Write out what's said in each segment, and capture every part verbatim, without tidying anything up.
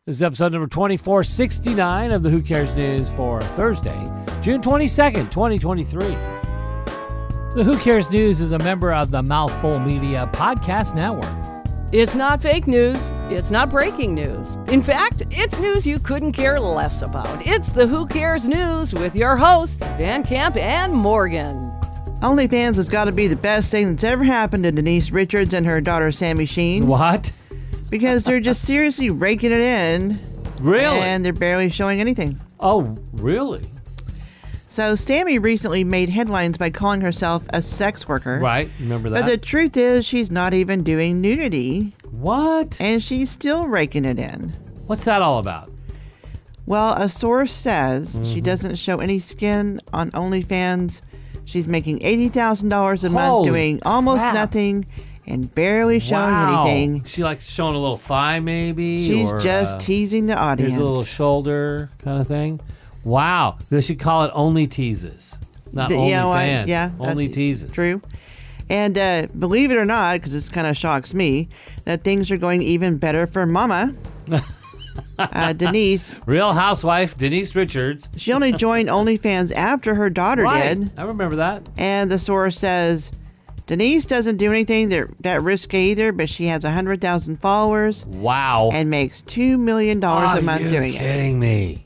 This is episode number twenty-four sixty-nine of the Who Cares News for Thursday, June twenty-second, twenty twenty-three. The Who Cares News is a member of the Mouthful Media Podcast Network. It's not fake news. It's not breaking news. In fact, it's news you couldn't care less about. It's the Who Cares News with your hosts, Van Camp and Morgan. OnlyFans has got to be the best thing that's ever happened to Denise Richards and her daughter Sammy Sheen. What? Because they're just seriously raking it in. Really? And they're barely showing anything. Oh, really? So Sammy recently made headlines by calling herself a sex worker. Right, remember that. But the truth is she's not even doing nudity. What? And she's still raking it in. What's that all about? Well, a source says Mm-hmm. she doesn't show any skin on OnlyFans. She's making eighty thousand dollars a month Holy doing almost crap. nothing and barely showing Wow. anything. She like showing a little thigh maybe? She's or, just uh, teasing the audience. Here's a little shoulder kind of thing. Wow. They should call it Only Teases. Not The- Only yeah, well, Fans. yeah, Only that- Teases. True. And uh, believe it or not, because this kind of shocks me, that things are going even better for Mama. uh, Denise. Real Housewife Denise Richards. She only joined OnlyFans after her daughter Right. did. I remember that. And the source says, Denise doesn't do anything that, that risky either, but she has one hundred thousand followers Wow. and makes two million dollars Are a month you doing it. kidding me?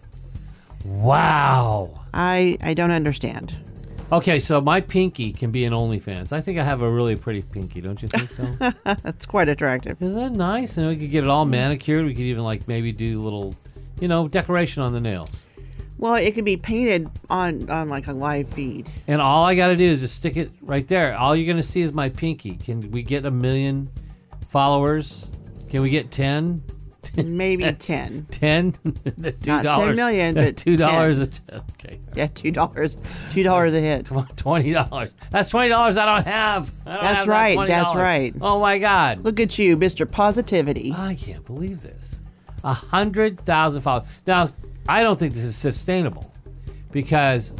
Wow. I, I don't understand. Okay, so my pinky can be an OnlyFans. I think I have a really pretty pinky, don't you think so? That's quite attractive. Isn't that nice? And we could get it all manicured. We could even like maybe do a little, you know, decoration on the nails. Well, it can be painted on, on like a live feed. And all I got to do is just stick it right there. All you're going to see is my pinky. Can we get a million followers? Can we get ten? Maybe ten. ten? two Not dollars. ten million, but two dollars ten. a t- okay. Yeah, two dollars. Two dollars a hit. twenty dollars. That's twenty dollars I don't have. I don't That's have that right, twenty dollars. that's right. Oh my God. Look at you, Mister Positivity. I can't believe this. A hundred thousand followers. Now, I don't think this is sustainable because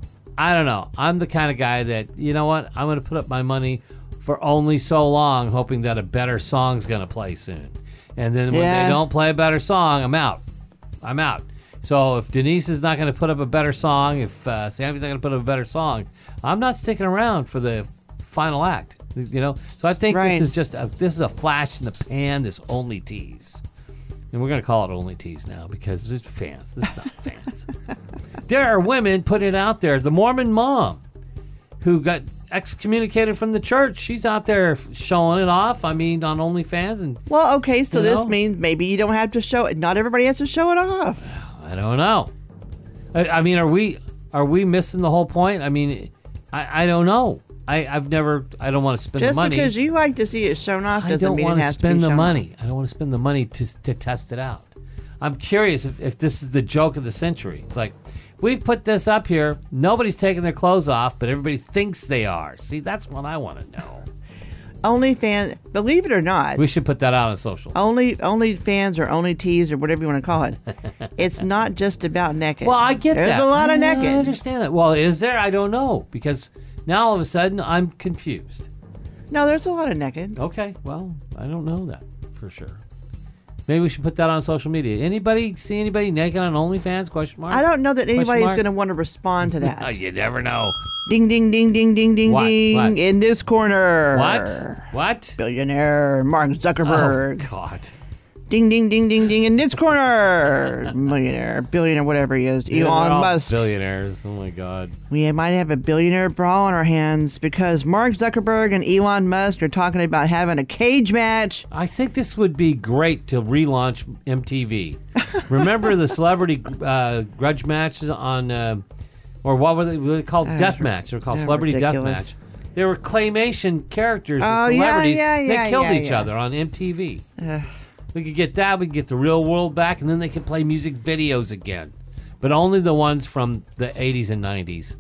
I don't know. I'm the kind of guy that, you know what? I'm going to put up my money for only so long, hoping that a better song's going to play soon. And then when Yeah. they don't play a better song, I'm out. I'm out. So if Denise is not going to put up a better song, if uh, Sammy's not going to put up a better song, I'm not sticking around for the final act. You know. So I think Right. this is just a, this is a flash in the pan. This only tease, and we're going to call it only tease now because it's fans. This is not fans. There are women putting it out there. The Mormon mom who got excommunicated from the church. She's out there showing it off. I mean, on OnlyFans and. Well, okay, so You this know? means maybe you don't have to show it. Not everybody has to show it off. I don't know. I, I mean, are we are we missing the whole point? I mean, I, I don't know. I, I've never. I don't want to spend Just the money. because you like to see it shown off I doesn't don't mean want it to has to spend be the shown money. I don't want to spend the money to to test it out. I'm curious if, if this is the joke of the century. It's like we've put this up here. Nobody's taking their clothes off, but everybody thinks they are. See, that's what I want to know. off. OnlyFans, believe it or not, We should put that out on social. only OnlyFans or Only Tees or whatever you want to call it, it's not just about naked. Well, I get There's that. a lot of I, naked. I understand that. Well, is there? I don't know because now all of a sudden I'm confused. No, there's a lot of naked. Okay, well, I don't know that for sure. Maybe we should put that on social media. Anybody see anybody naked on OnlyFans? Question mark. I don't know that Question anybody's mark? going to want to respond to that. Oh, you never know. Ding, ding, ding, ding, ding, ding, What? ding. What? In this corner. What? What? Billionaire Mark Oh Zuckerberg. God. Ding, ding, ding, ding, ding. In this corner. Millionaire, billionaire, whatever he is. Yeah, Elon they're all Musk. Billionaires. Oh my God. We might have a billionaire brawl on our hands because Mark Zuckerberg and Elon Musk are talking about having a cage match. I think this would be great to relaunch M T V. Remember the celebrity uh, grudge matches on, uh, or what were they, were they called? That Death was- match. They were called they're Celebrity Death ridiculous. Match. They were claymation characters Oh, of yeah, celebrities. yeah, yeah, they killed yeah, each yeah. other on M T V. Ugh. We could get that. We could get the real world back, and then they could play music videos again, but only the ones from the eighties and nineties.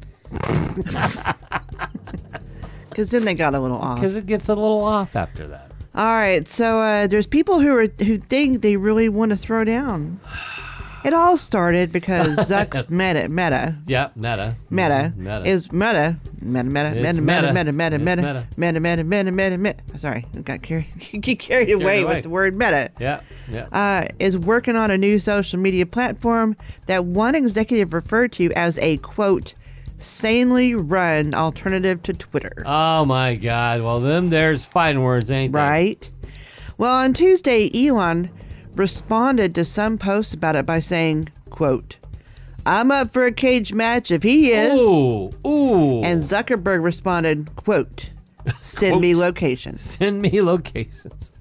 Because then they got a little off. Because it gets a little off after that. All right, so uh, there's people who are who think they really want to throw down. It all started because Zuck's Meta, Meta, Yeah, Meta. Meta, Meta. is Meta, Meta, Meta, It's Meta, Meta, meta. Meta, Meta, It's Meta, meta. Meta, Meta, Meta, Meta, Meta. Sorry, I got carried, get carried away away. with the word Meta. Yeah, yeah. Uh, is working on a new social media platform that one executive referred to as a, quote, sanely run alternative to Twitter. Oh my God. Well, then there's fighting words, ain't there? Right? Well, on Tuesday, Elon responded to some posts about it by saying, quote, I'm up for a cage match if he is. Ooh, ooh. And Zuckerberg responded, quote, send me Quote. locations. Send me locations.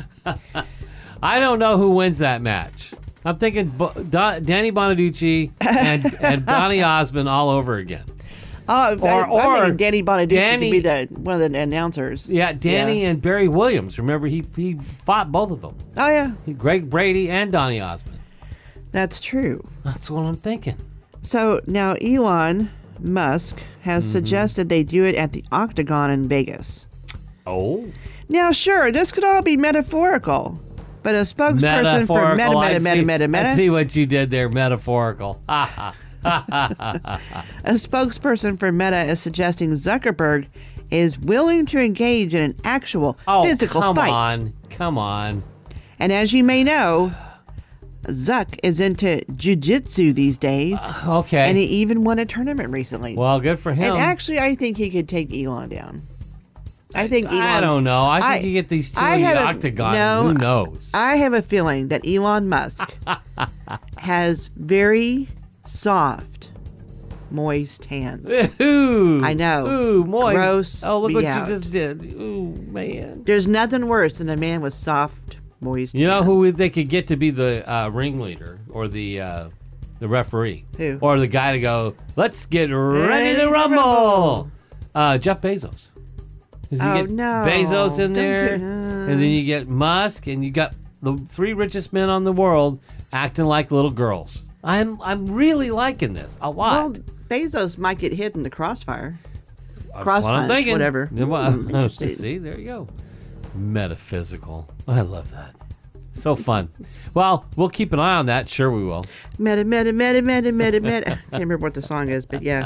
I don't know who wins that match. I'm thinking Bo- Don- Danny Bonaducci and, and Donny Osmond all over again. Oh, Or- I, I'm or thinking Danny Bonaducci Danny- could be the one of the announcers. Yeah, Danny Yeah. and Barry Williams. Remember, he he fought both of them. Oh, yeah, He, Greg Brady and Donny Osmond. that's true. That's what I'm thinking. So now Elon Musk has Mm-hmm. suggested they do it at the Octagon in Vegas. Oh. Now, sure, this could all be metaphorical, but a spokesperson for Meta, Metaphorical. I Meta, Meta, see- Meta, I Meta, see what you did there, metaphorical. Ha ha. a spokesperson for Meta is suggesting Zuckerberg is willing to engage in an actual Oh, physical come fight. on. Come on. And as you may know, Zuck is into jujitsu these days, Okay. and he even won a tournament recently. well, good for him. and actually, I think he could take Elon down. I think Elon. I don't know. I think I- you get these two I in the have a- octagon. no, Who knows? I have a feeling that Elon Musk has very soft, moist hands. Ooh. I know. Ooh, moist. Gross Oh, look me what out. you just did. Ooh, man. There's nothing worse than a man with soft, moist You know hands. who they could get to be the uh, ringleader or the uh, the referee? Who? Or the guy to go, let's get ready, Ready to to rumble. rumble. Uh, Jeff Bezos. 'Cause you Oh, get no. Bezos in Don't there, get- and then you get Musk, and you got the three richest men on the world acting like little girls. I'm I'm really liking this a lot. Well, Bezos might get hit in the crossfire. That's cross what I'm punch, thinking. whatever. Yeah, well, Hmm, interesting. see, there you go. Metaphysical. I love that. So fun. Well, we'll keep an eye on that. Sure, we will. Meta, meta, meta, meta, meta, meta. I can't remember what the song is, but yeah.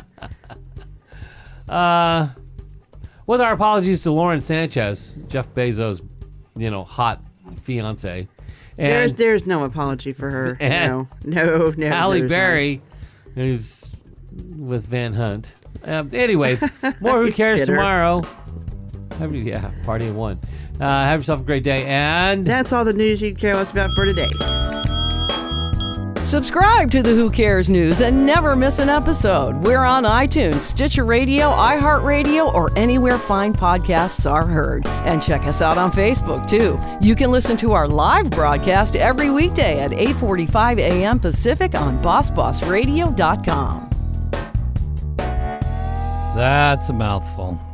Uh, with our apologies to Lauren Sanchez, Jeff Bezos' you know hot fiance, and There's there's no apology for her. And No, no, no. Halle there's not. Berry, who's with Van Hunt. Um, anyway, more Who Cares Bitter. tomorrow. Have you, yeah, party of one. Uh, have yourself a great day, and That's all the news you care less about for today. Subscribe to the Who Cares News and never miss an episode. We're on iTunes, Stitcher Radio, iHeartRadio, or anywhere fine podcasts are heard. And check us out on Facebook, too. You can listen to our live broadcast every weekday at eight forty-five a.m. Pacific on boss boss radio dot com. that's a mouthful.